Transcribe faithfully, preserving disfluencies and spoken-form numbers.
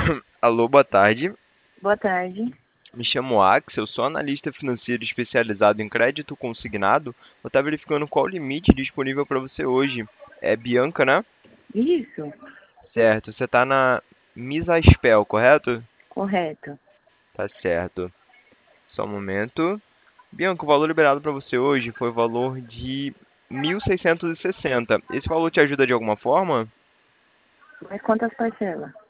Alô, boa tarde. Boa tarde. Me chamo Axel, sou analista financeiro especializado em crédito consignado. Eu estava verificando qual o limite disponível para você hoje. É Bianca, né? Isso, Certo. Você está na Misaspel, correto? correto. Tá certo. Só um momento. Bianca, o valor liberado para você hoje foi o valor de mil seiscentos e sessenta. Esse valor te ajuda de alguma forma? Mas quantas parcelas?